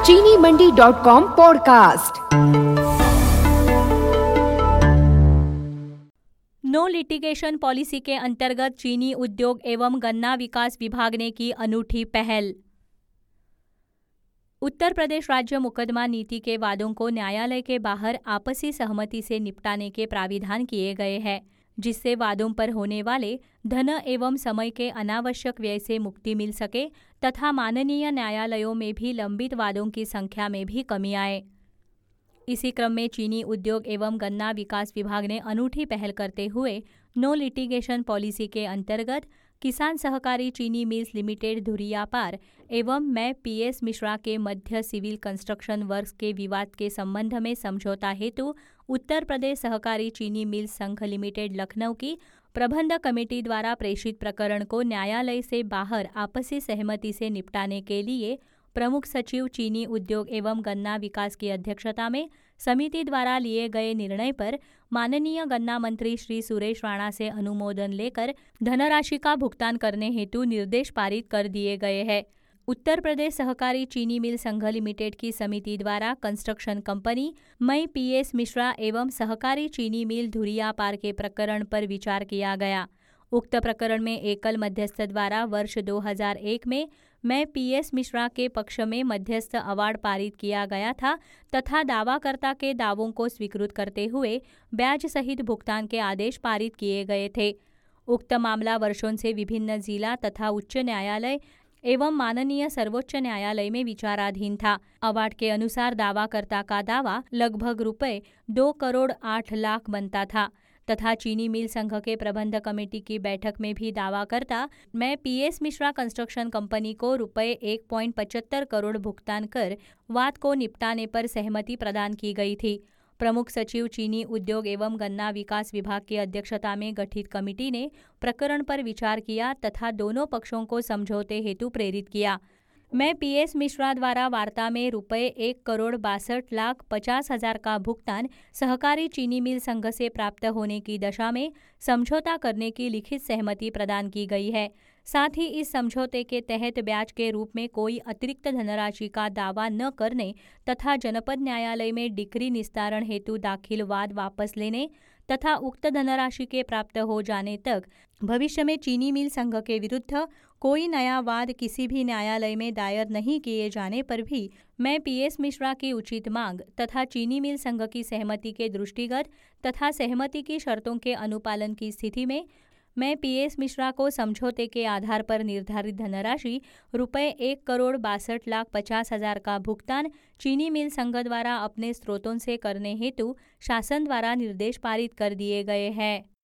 चीनीमंडी.com podcast. No litigation policy के अंतर्गत चीनी उद्योग एवं गन्ना विकास विभाग ने की अनूठी पहल। उत्तर प्रदेश राज्य मुकदमा नीति के वादों को न्यायालय के बाहर आपसी सहमति से निपटाने के प्राविधान किए गए हैं, जिससे वादों पर होने वाले धन एवं समय के अनावश्यक व्यय से मुक्ति मिल सके तथा माननीय न्यायालयों में भी लंबित वादों की संख्या में भी कमी आए। इसी क्रम में चीनी उद्योग एवं गन्ना विकास विभाग ने अनूठी पहल करते हुए नो लिटिगेशन पॉलिसी के अंतर्गत किसान सहकारी चीनी मिल्स लिमिटेड धुरियापार एवं मैं पीएस मिश्रा के मध्य सिविल कंस्ट्रक्शन वर्क्स के विवाद के संबंध में समझौता हेतु उत्तर प्रदेश सहकारी चीनी मिल्स संघ लिमिटेड लखनऊ की प्रबंध कमेटी द्वारा प्रेषित प्रकरण को न्यायालय से बाहर आपसी सहमति से निपटाने के लिए प्रमुख सचिव चीनी उद्योग एवं गन्ना विकास की अध्यक्षता में समिति द्वारा लिए गए निर्णय पर माननीय गन्ना मंत्री श्री सुरेश राणा से अनुमोदन लेकर धनराशि का भुगतान करने हेतु निर्देश पारित कर दिए गए हैं। उत्तर प्रदेश सहकारी चीनी मिल संघ लिमिटेड की समिति द्वारा कंस्ट्रक्शन कंपनी मैं पीएस मिश्रा एवं सहकारी चीनी मिल धुरियापार के प्रकरण पर विचार किया गया। उक्त प्रकरण में एकल मध्यस्थ द्वारा वर्ष 2001 में मैं पीएस मिश्रा के पक्ष में मध्यस्थ अवार्ड पारित किया गया था तथा दावाकर्ता के दावों को स्वीकृत करते हुए ब्याज सहित भुगतान के आदेश पारित किए गए थे। उक्त मामला वर्षों से विभिन्न जिला तथा उच्च न्यायालय एवं माननीय सर्वोच्च न्यायालय में विचाराधीन था। अवार्ड के अनुसार दावाकर्ता का दावा लगभग रुपये 2,08,00,000 बनता था तथा चीनी मिल संघ के प्रबंध कमेटी की बैठक में भी दावाकर्ता मैं पीएस मिश्रा कंस्ट्रक्शन कंपनी को रुपये 1.75 करोड़ भुगतान कर वाद को निपटाने पर सहमति प्रदान की गई थी। प्रमुख सचिव चीनी उद्योग एवं गन्ना विकास विभाग की अध्यक्षता में गठित कमेटी ने प्रकरण पर विचार किया तथा दोनों पक्षों को समझौते हेतु प्रेरित किया। मैं पीएस मिश्रा द्वारा वार्ता में रुपये 1,62,50,000 का भुगतान सहकारी चीनी मिल संघ से प्राप्त होने की दशा में समझौता करने की लिखित सहमति प्रदान की गई है। साथ ही इस समझौते के तहत ब्याज के रूप में कोई अतिरिक्त धनराशि का दावा न करने तथा जनपद न्यायालय में डिक्री निस्तारण हेतु दाखिल वाद वापस लेने तथा उक्त धनराशि के प्राप्त हो जाने तक भविष्य में चीनी मिल संघ के विरुद्ध कोई नया वाद किसी भी न्यायालय में दायर नहीं किए जाने पर भी मैं पीएस मिश्रा की उचित मांग तथा चीनी मिल संघ की सहमति के दृष्टिगत तथा सहमति की शर्तों के अनुपालन की स्थिति में मैं पीएस मिश्रा को समझौते के आधार पर निर्धारित धनराशि रुपये 1,62,50,000 का भुगतान चीनी मिल संघ द्वारा अपने स्रोतों से करने हेतु शासन द्वारा निर्देश पारित कर दिए गए हैं।